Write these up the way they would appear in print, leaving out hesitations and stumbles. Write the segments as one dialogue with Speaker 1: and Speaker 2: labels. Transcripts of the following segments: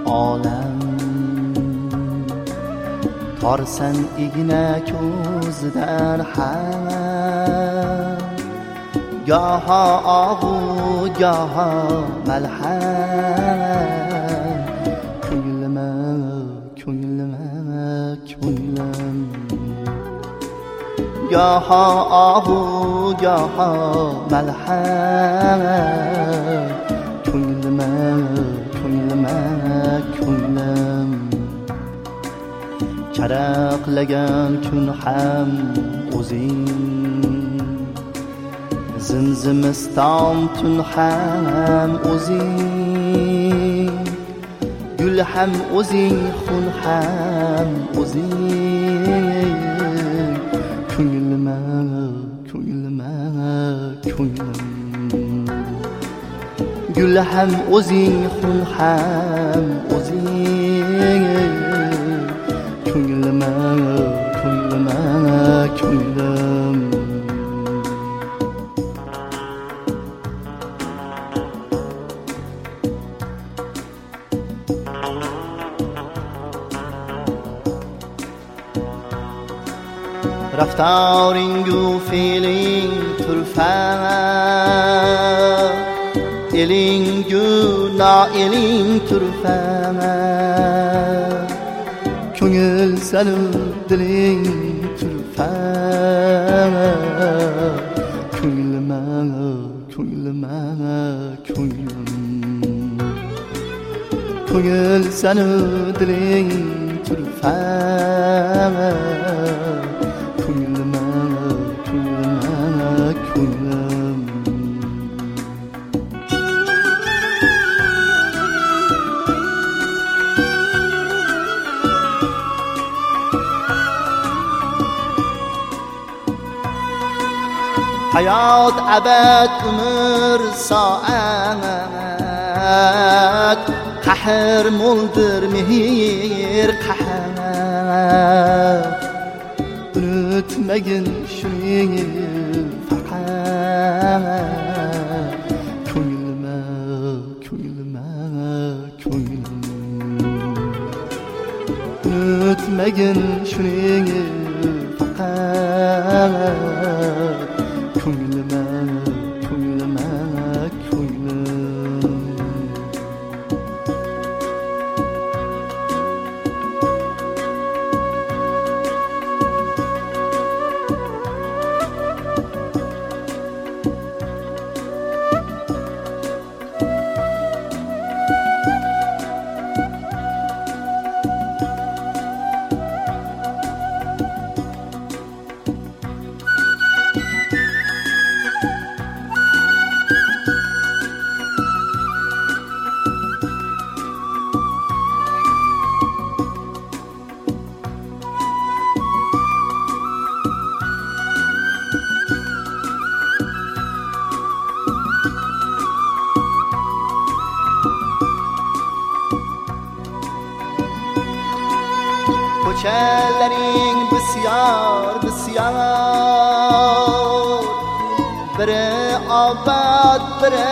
Speaker 1: olam torsan igna ko'zidan ham goho og'u goho malham ko'nglima ko'nglim goho og'u goho malham ko'nglima ko'nglim charaqlagan kun ham o'zing zimzimiston tun ham o'zing gul ham o'zing xun ham o'zing ko'nglima ko'nglim gul ham o'zing xun ham o'zing ko'nglima ko'nglim رفتارینگ و فیلینگ ترفم ایلینگ و نائلینگ ترفم ko'ngil sanu diling turfam ko'nglima ko'ngil sanu diling turfam ko'nglima ko'nglim hayot abad umr soat qahr mo'ldir mehr qahat unutmagin shuning faqat ko'nglima unutmagin shuning faqat ko'nglima ko'chalaring bisyor biri obod biri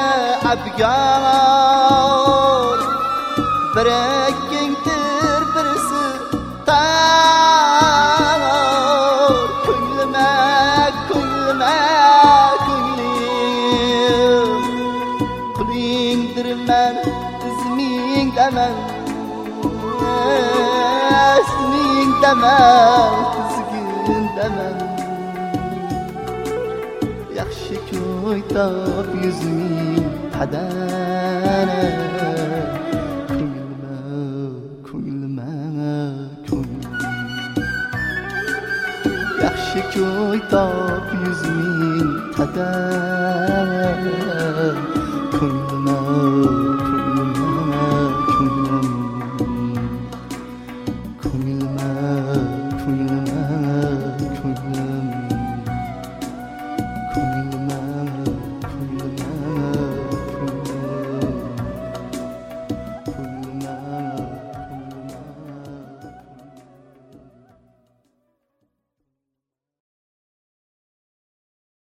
Speaker 1: abgor biri kengdir birisi tor ko'nglima ko'nglim qulingdirman izmingdaman tizgindaman yaxshi ko'y top yuzing qadar ko'nglima yaxshi ko'y top yuzing qadar